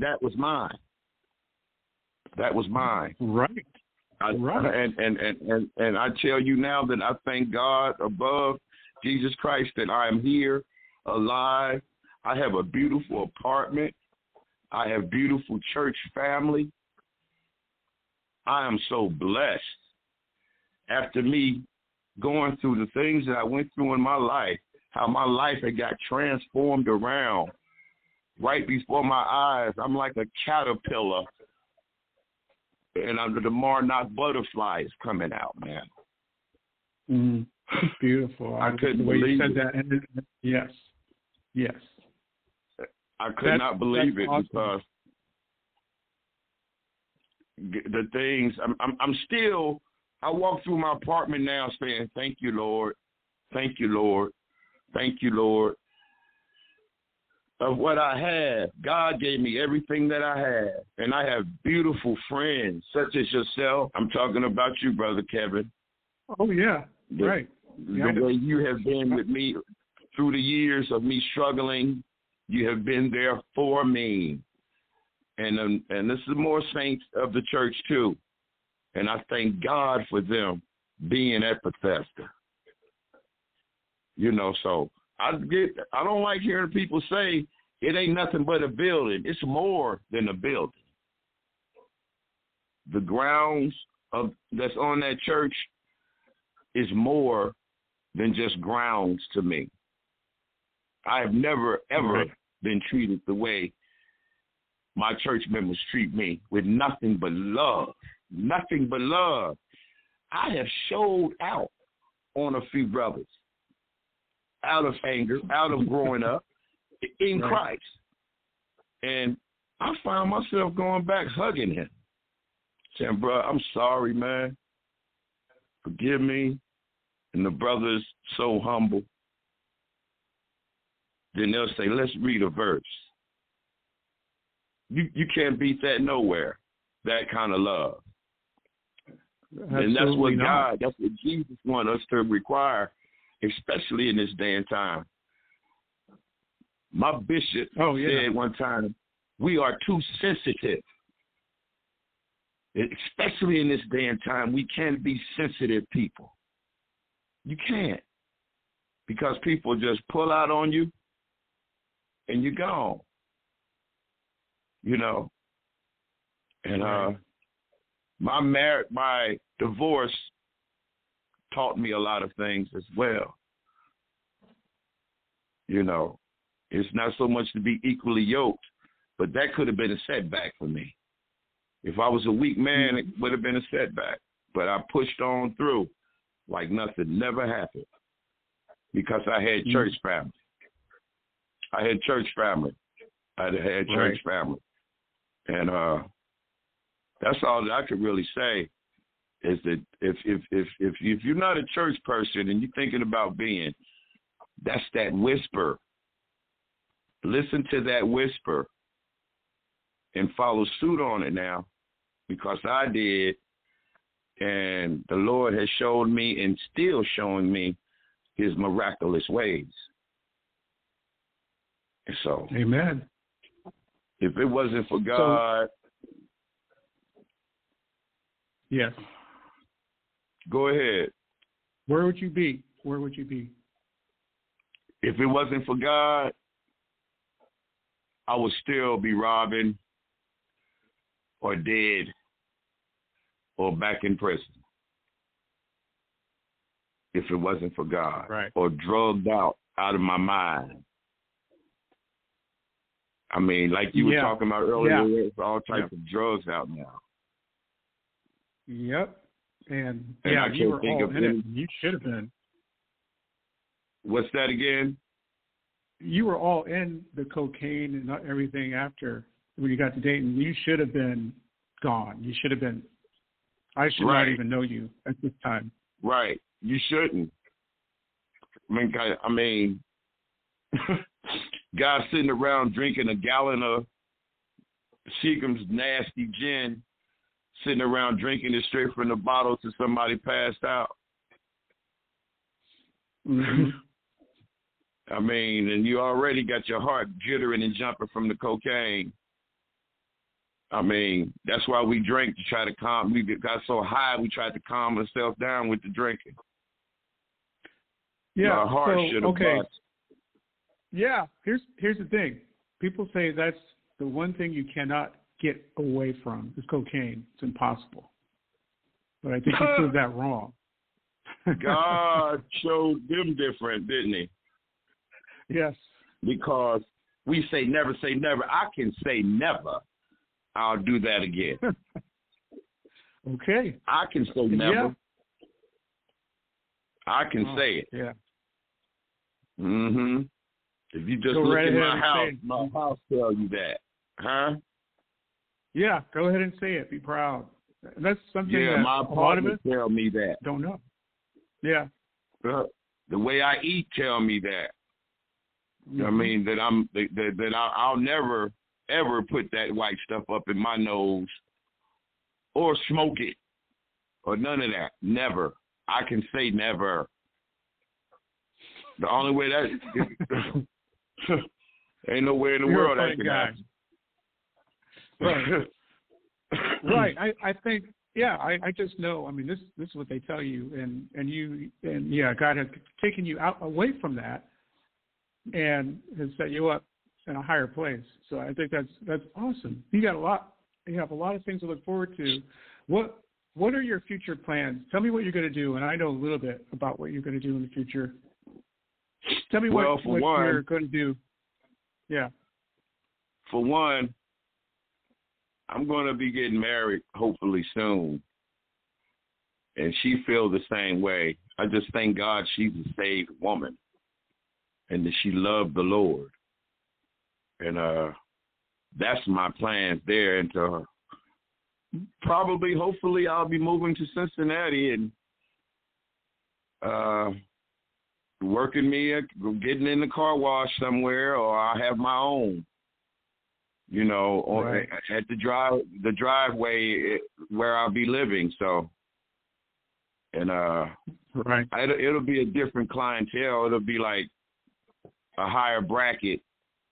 Right. Right. And I tell you now that I thank God above Jesus Christ that I am here, alive. I have a beautiful apartment. I have beautiful church family. I am so blessed. After me going through the things that I went through in my life, how my life had got transformed around right before my eyes. I'm like a caterpillar, and under the Monarch butterfly is coming out, man. It's beautiful. I couldn't the way believe you said it. that. And yes. I could not believe it awesome. because the things I'm still. I walk through my apartment now saying, "Thank you, Lord. Thank you, Lord. Thank you, Lord." of what I have. God gave me everything that I have. And I have beautiful friends, such as yourself. I'm talking about you, Brother Kevin. Oh, yeah. Right. The way you have been with me through the years of me struggling, you have been there for me. And this is more saints of the church, too. And I thank God for them being at Bethesda. You know, so I don't like hearing people say it ain't nothing but a building. It's more than a building. The grounds that's on that church is more than just grounds to me. I have never, ever been treated the way my church members treat me, with nothing but love. Nothing but love. I have showed out on a few brothers out of anger, out of growing up in Christ. And I found myself going back hugging him, saying, bro, I'm sorry, man. Forgive me. And the brother's so humble. Then they'll say, let's read a verse. You can't beat that nowhere, that kind of love. Absolutely. And that's what that's what Jesus wants us to require, especially in this day and time. My bishop said one time, we are too sensitive. Especially in this day and time, we can't be sensitive people. You can't. Because people just pull out on you and you're gone. You know. And my divorce taught me a lot of things as well. You know, it's not so much to be equally yoked, but that could have been a setback for me. If I was a weak man, it would have been a setback. But I pushed on through like nothing never happened because I had church family. I had church family. And that's all that I could really say is that if you're not a church person and you're thinking about being, that's that whisper. Listen to that whisper and follow suit on it now, because I did, and the Lord has shown me and still showing me his miraculous ways. And so, amen. If it wasn't for God, yes. Go ahead. Where would you be? Where would you be? If it wasn't for God, I would still be robbing or dead or back in prison. If it wasn't for God. Right. Or drugged out of my mind. I mean, like you were talking about earlier, there's all types of drugs out now. Yep. And I you were all in it. You should have been. What's that again? You were all in the cocaine and everything after when you got to Dayton. You should have been gone. You should have been. I should not even know you at this time. Right. You shouldn't. I mean guys sitting around drinking a gallon of Seagram's nasty gin, sitting around drinking it straight from the bottle till somebody passed out. Mm-hmm. I mean, and you already got your heart jittering and jumping from the cocaine. I mean, that's why we drank, to try to calm. We got so high, we tried to calm ourselves down with the drinking. Yeah. Our heart should have bust. Yeah. Here's the thing. People say that's the one thing you cannot get away from is cocaine. It's impossible. But I think you proved that wrong. God showed them different, didn't he? Yes. Because we say never say never. I can say never. I'll do that again. Okay. I can say never. Yeah. I can say it. Yeah. Mm-hmm. If you just look at my house tell you that. Huh? Yeah, go ahead and say it. Be proud. That's something that my a lot of us tell me that. Don't know. Yeah. The way I eat tell me that. Mm-hmm. I mean I'll never ever put that white stuff up in my nose or smoke it or none of that. Never. I can say never. The only way that ain't no way in the world that can happen. Right. Right. I think, I just know. I mean, this is what they tell you, and God has taken you out away from that, and has set you up in a higher place. So I think that's awesome. You have a lot of things to look forward to. What are your future plans? Tell me what you're going to do, and I know a little bit about what you're going to do in the future. Tell me what you're going to do. Yeah. For one, I'm going to be getting married hopefully soon, and she feels the same way. I just thank God she's a saved woman, and that she loved the Lord, and that's my plans there. And probably, hopefully, I'll be moving to Cincinnati and getting in the car wash somewhere, or I'll have my own. Or at the driveway where I'll be living. So, and it'll be a different clientele. It'll be like a higher bracket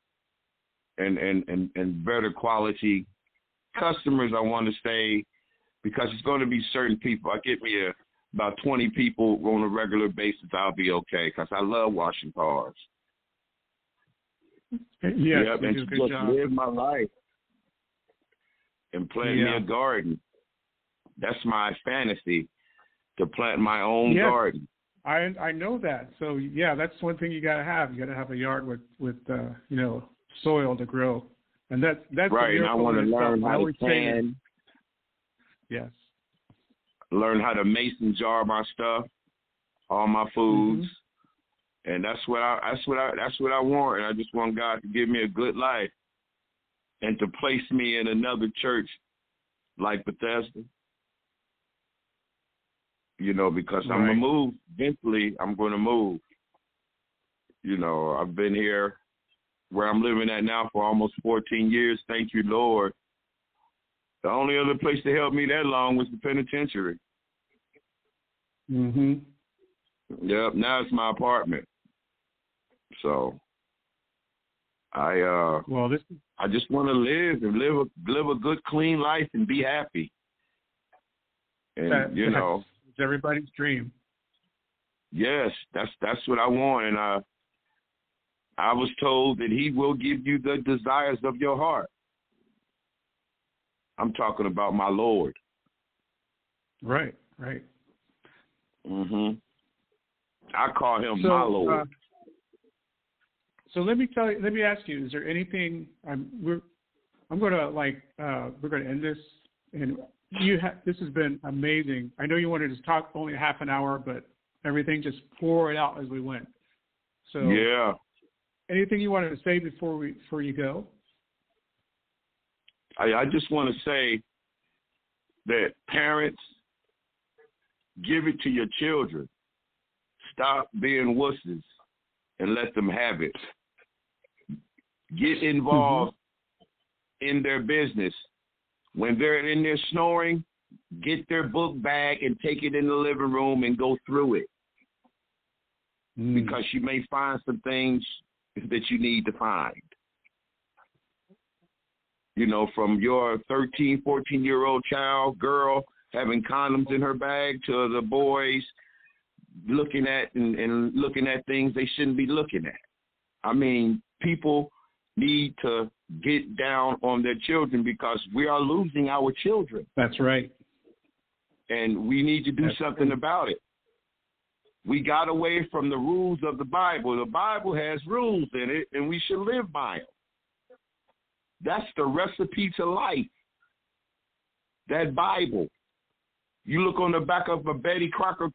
and better quality customers. I want to stay because it's going to be certain people. I get me about 20 people on a regular basis. I'll be okay because I love washing cars. Yes, and to just live my life and plant me a garden. That's my fantasy, to plant my own garden. I know that. So that's one thing you got to have. You got to have a yard with soil to grow, and that's right. And I want to learn how to can. Yes. Learn how to mason jar my stuff, all my foods. Mm-hmm. And that's what I want, and I just want God to give me a good life, and to place me in another church like Bethesda. Because I'm gonna move. Eventually, I'm gonna move. I've been here where I'm living at now for almost 14 years. Thank you, Lord. The only other place to help me that long was the penitentiary. Mhm. Yep. Now it's my apartment. So I just want to live and live a good, clean life and be happy. And it's everybody's dream. Yes, that's what I want. And I was told that He will give you the desires of your heart. I'm talking about my Lord. Right. Mhm. I call Him my Lord. So let me ask you: is there anything? We're going to end this, and this has been amazing. I know you wanted to talk only half an hour, but everything just poured out as we went. So anything you wanted to say before you go? I just want to say that parents, give it to your children. Stop being wusses and let them have it. Get involved in their business. When they're in there snoring, get their book bag and take it in the living room and go through it. Because you may find some things that you need to find. From your 13, 14-year-old child, girl, having condoms in her bag, to the boys looking at and looking at things they shouldn't be looking at. I mean, people need to get down on their children because we are losing our children. That's right. And we need to do something about it. We got away from the rules of the Bible. The Bible has rules in it, and we should live by them. That's the recipe to life. That Bible. You look on the back of a Betty Crocker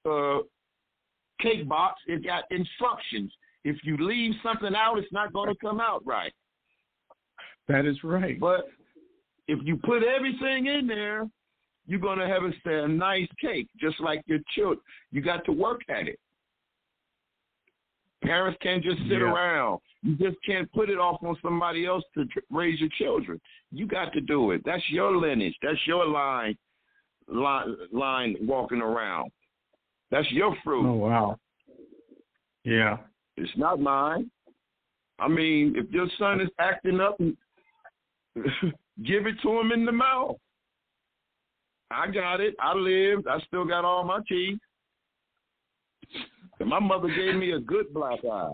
cake box, it got instructions. If you leave something out, it's not going to come out right. That is right. But if you put everything in there, you're going to have a nice cake, just like your children. You got to work at it. Parents can't just sit around. You just can't put it off on somebody else to raise your children. You got to do it. That's your lineage. That's your line walking around. That's your fruit. Oh, wow. Yeah. It's not mine. I mean, if your son is acting up, give it to him in the mouth. I got it. I lived. I still got all my teeth. And my mother gave me a good black eye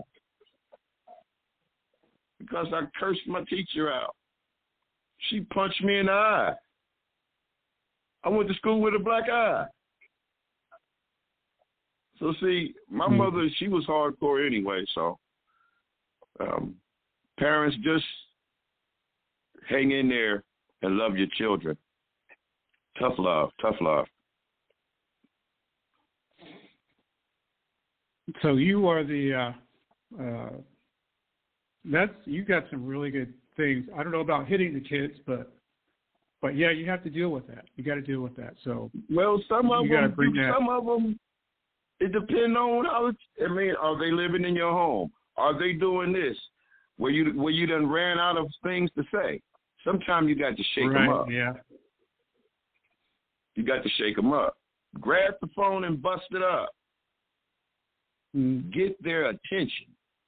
because I cursed my teacher out. She punched me in the eye. I went to school with a black eye. So, see, my mother, she was hardcore anyway, so parents, just hang in there and love your children. Tough love, tough love. So you are you got some really good things. I don't know about hitting the kids, but yeah, you have to deal with that. You got to deal with that. So well, some of them, it depends on how. I mean, are they living in your home? Are they doing this? Where you done ran out of things to say? Sometimes you got to shake them up. Yeah. You got to shake them up. Grab the phone and bust it up. Get their attention.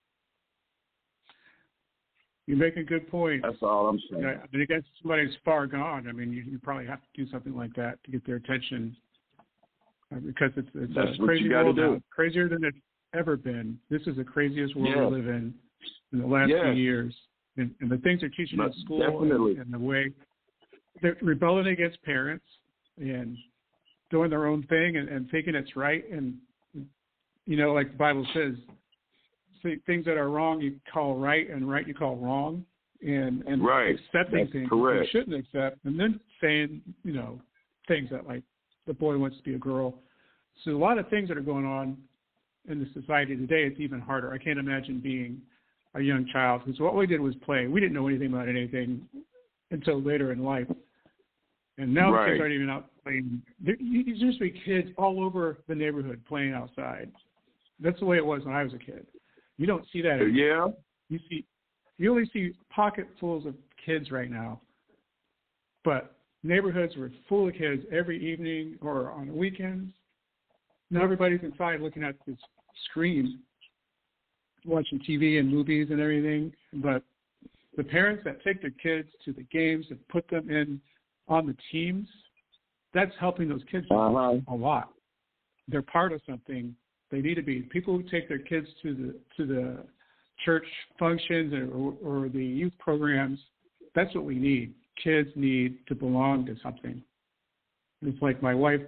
You make a good point. That's all I'm saying. I mean, against somebody who's far gone, I mean, you probably have to do something like that to get their attention because it's That's a what crazy you got to world do. now, crazier than it's ever been. This is the craziest world we live in the last few years. And the things they're teaching at school and the way they're rebelling against parents and doing their own thing and thinking it's right. And, you know, like the Bible says, things that are wrong you call right and right you call wrong. And accepting things you shouldn't accept. And then saying, you know, things that like the boy wants to be a girl. So a lot of things that are going on in the society today, it's even harder. I can't imagine being a young child because what we did was play. We didn't know anything about anything until later in life. And now the kids aren't even out playing. There used to be kids all over the neighborhood playing outside. That's the way it was when I was a kid. You don't see that anymore. Yeah. You only see pocketfuls of kids right now. But neighborhoods were full of kids every evening or on the weekends. Now everybody's inside looking at this screen, watching TV and movies and everything. But the parents that take their kids to the games and put them in on the teams, that's helping those kids a lot. They're part of something. They need to be. People who take their kids to the church functions or the youth programs, that's what we need. Kids need to belong to something. It's like my wife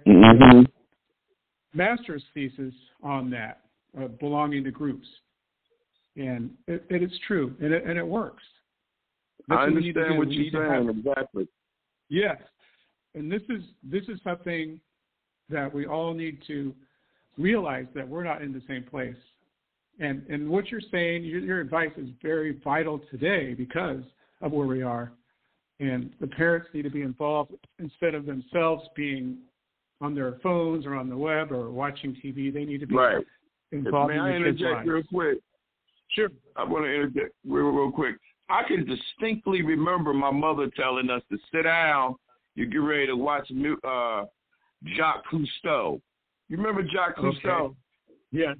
master's thesis on that, belonging to groups. And it is true, and it works. That's I understand what you're saying, exactly. Yes. And this is something that we all need to realize that we're not in the same place. And what you're saying, your advice is very vital today because of where we are. And the parents need to be involved instead of themselves being on their phones or on the web or watching TV. They need to be involved in the kids' lives. May I interject real quick? Sure. I want to interject real quick. I can distinctly remember my mother telling us to sit down. You get ready to watch Jacques Cousteau. You remember Jacques Cousteau? Yeah.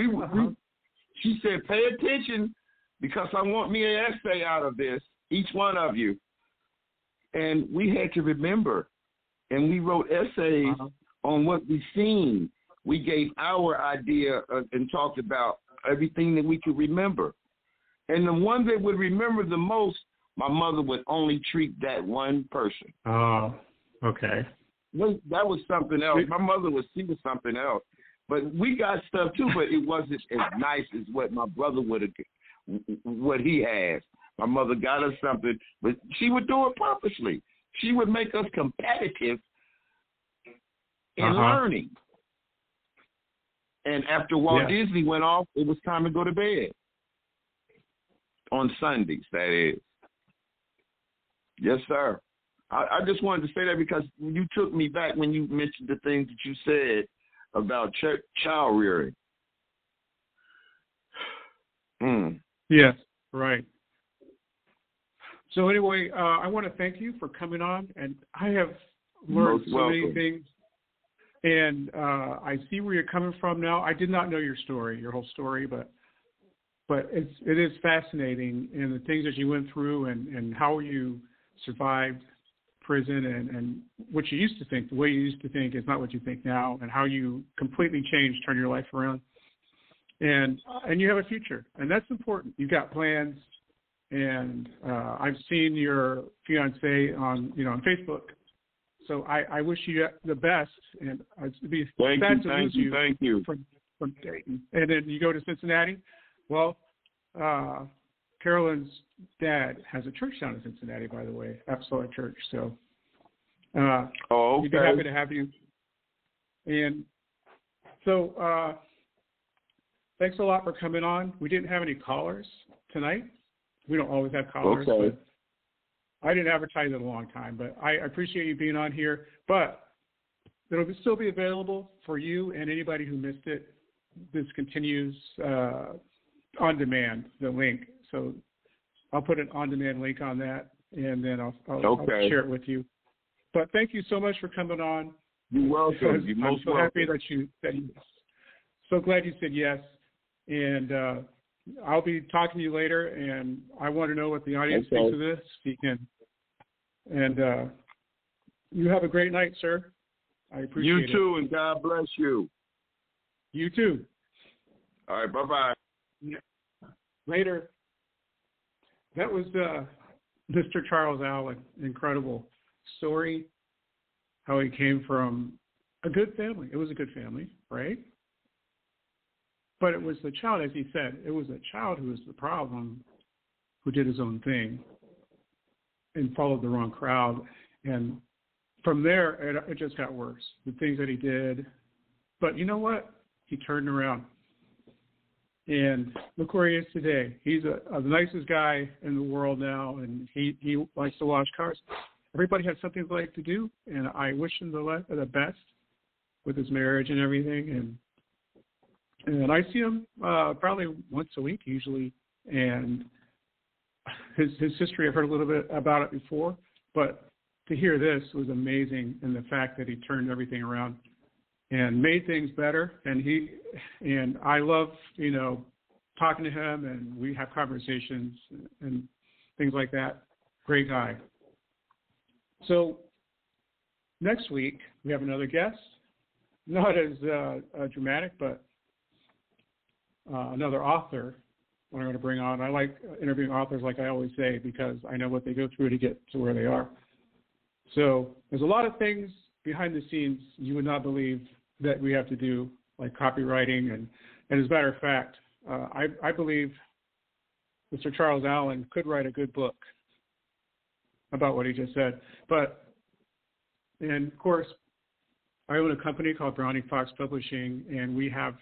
She said, pay attention because I want me an essay out of this, each one of you. And we had to remember, and we wrote essays on what we seen. We gave our idea and talked about everything that we could remember. And the one that would remember the most, my mother would only treat that one person. Oh, okay. That was something else. My mother was something else. But we got stuff too, but it wasn't as nice as what my brother what he has. My mother got us something, but she would do it purposely. She would make us competitive in learning. And after Walt Disney went off, it was time to go to bed. On Sundays, that is. Yes, sir. I just wanted to say that because you took me back when you mentioned the things that you said about child rearing. Yes, right. So anyway, I want to thank you for coming on, and I have learned so many things, and I see where you're coming from now. I did not know your story, your whole story, but it is fascinating, and the things that you went through, and how you survived prison, and what you used to think, the way you used to think is not what you think now, and how you completely changed, turned your life around, and you have a future, and that's important. You've got plans. And I've seen your fiance on Facebook, so I wish you the best. And it'd be sad to lose you from Dayton. And then you go to Cincinnati. Well, Carolyn's dad has a church down in Cincinnati, by the way, Apostolic Church. So, okay. We'd be happy to have you. And so, thanks a lot for coming on. We didn't have any callers tonight. We don't always have callers. Okay. But I didn't advertise it a long time, but I appreciate you being on here. But it'll still be available for you and anybody who missed it. This continues on demand, the link. So I'll put an on-demand link on that, and then I'll share it with you. But thank you so much for coming on. You're welcome. You're most welcome. Happy that you so glad you said yes. And I'll be talking to you later, and I want to know what the audience thinks of this. And you have a great night, sir. I appreciate it. You too, and God bless you. You too. All right, bye-bye. Later. That was Mr. Charles Allen. Incredible story, how he came from a good family. It was a good family, right? But it was the child, as he said, it was a child who was the problem, who did his own thing and followed the wrong crowd. And from there, it just got worse, the things that he did. But you know what? He turned around. And look where he is today. He's the nicest guy in the world now, and he likes to wash cars. Everybody has something they like to do, and I wish him the best with his marriage and everything. And I see him probably once a week usually, and his history, I've heard a little bit about it before, but to hear this was amazing, and the fact that he turned everything around and made things better. And I love, talking to him, and we have conversations and things like that. Great guy. So next week we have another guest, not as dramatic, but another author I'm going to bring on. I like interviewing authors, like I always say, because I know what they go through to get to where they are. So there's a lot of things behind the scenes you would not believe that we have to do, like copywriting. And as a matter of fact, I believe Mr. Charles Allen could write a good book about what he just said. And of course, I own a company called Browning Fox Publishing, and we have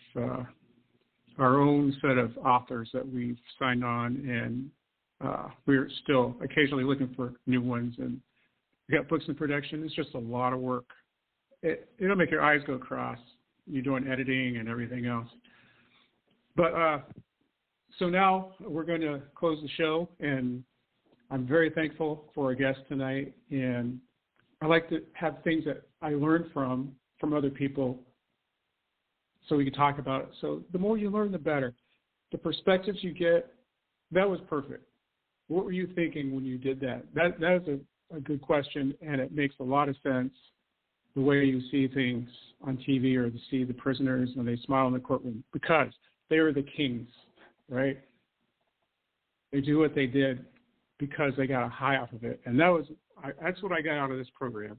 our own set of authors that we've signed on, and we're still occasionally looking for new ones. And we got books in production. It's just a lot of work. It'll make your eyes go cross. You're doing editing and everything else. But so now we're going to close the show, and I'm very thankful for our guest tonight. And I like to have things that I learned from other people so we can talk about it. So the more you learn, the better. The perspectives you get, that was perfect. What were you thinking when you did that? That is a good question, and it makes a lot of sense, the way you see things on TV or to see the prisoners when they smile in the courtroom, because they are the kings, right? They do what they did because they got a high off of it. And that's what I got out of this program.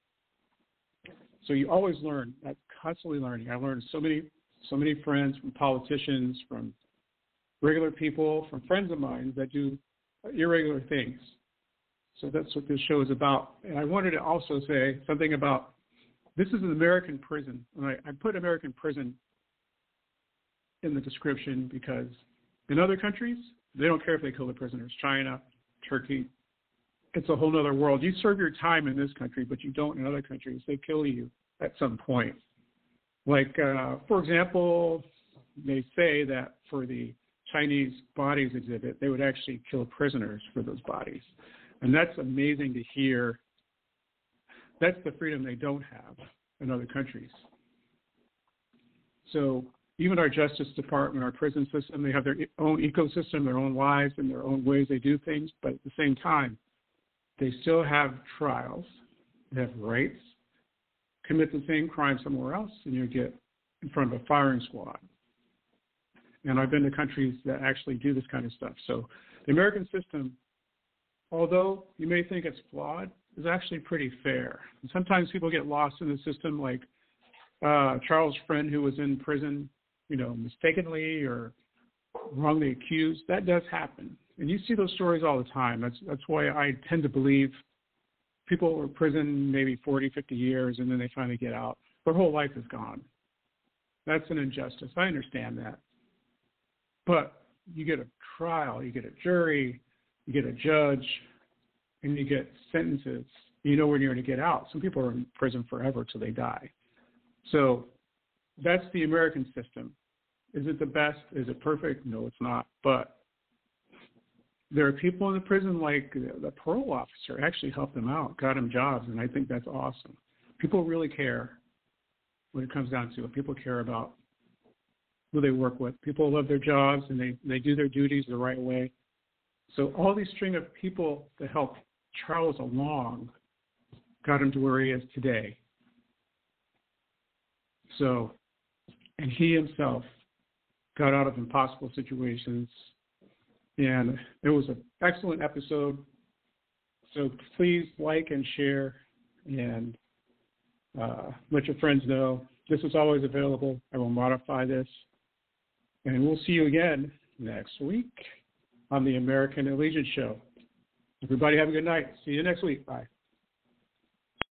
So you always learn. I'm constantly learning. I learned so many friends, from politicians, from regular people, from friends of mine that do irregular things. So that's what this show is about. And I wanted to also say something about, this is an American prison. And I put American prison in the description because in other countries, they don't care if they kill the prisoners. China, Turkey, it's a whole other world. You serve your time in this country, but you don't in other countries. They kill you at some point. Like, for example, they say that for the Chinese bodies exhibit, they would actually kill prisoners for those bodies. And that's amazing to hear. That's the freedom they don't have in other countries. So even our Justice Department, our prison system, they have their own ecosystem, their own lives, and their own ways they do things. But at the same time, they still have trials. They have rights. Commit the same crime somewhere else, and you get in front of a firing squad. And I've been to countries that actually do this kind of stuff. So the American system, although you may think it's flawed, is actually pretty fair. And sometimes people get lost in the system, like Charles' friend who was in prison, mistakenly or wrongly accused. That does happen. And you see those stories all the time. That's why I tend to believe people were in prison maybe 40, 50 years, and then they finally get out. Their whole life is gone. That's an injustice. I understand that. But you get a trial, you get a jury, you get a judge, and you get sentences. You know when you're going to get out. Some people are in prison forever till they die. So that's the American system. Is it the best? Is it perfect? No, it's not. But there are people in the prison, like the parole officer actually helped them out, got them jobs, and I think that's awesome. People really care when it comes down to it. People care about who they work with. People love their jobs, and they do their duties the right way. So all these string of people that helped Charles along got him to where he is today. So, and he himself got out of impossible situations. And it was an excellent episode. So please like and share and let your friends know. This is always available. I will modify this. And we'll see you again next week on the American Allegiance Show. Everybody have a good night. See you next week. Bye.